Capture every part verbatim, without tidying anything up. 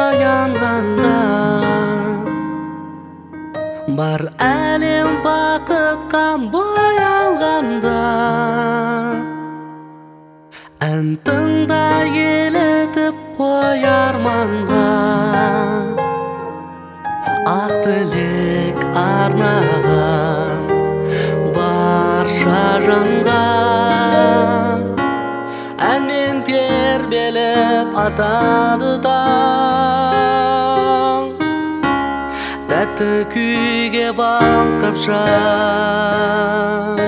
оянғанда бар әлем бақытқа боялғанда ән тыңда елітіп ой арманға ақ тілек арнаған барша жанға әнмен тербеліп атады таң тәтті күйге балқып жан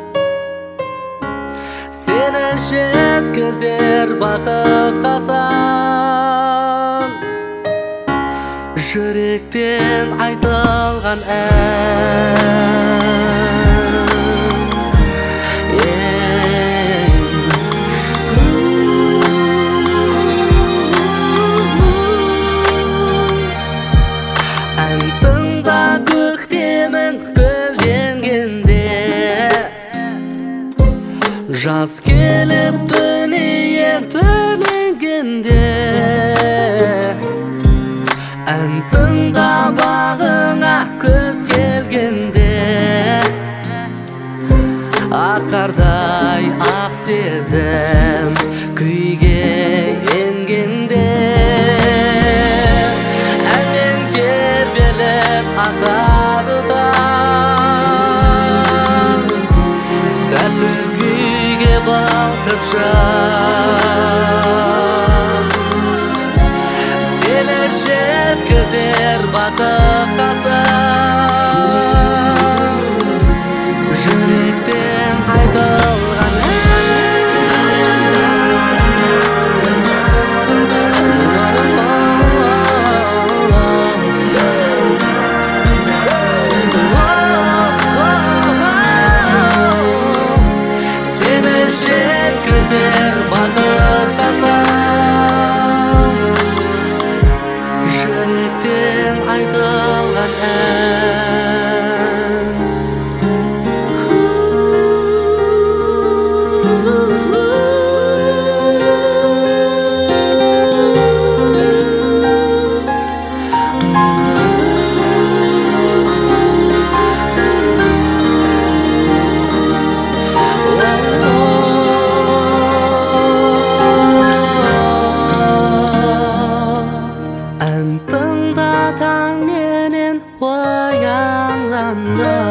сені жеткізер бақытқа сан жүректен айтылған ән жаз келіп дүние түнегенде ән тыңда бағыңа күз келгенде аққардай ақ сезім күйге енгенде әнмен тербеліп атады таң тәтті балқып жан сені жеткізер бақытқа сан жүректен айтылған жеткізер бақытқа сан жүректен айтылған ән тыңда таңменен оянғанда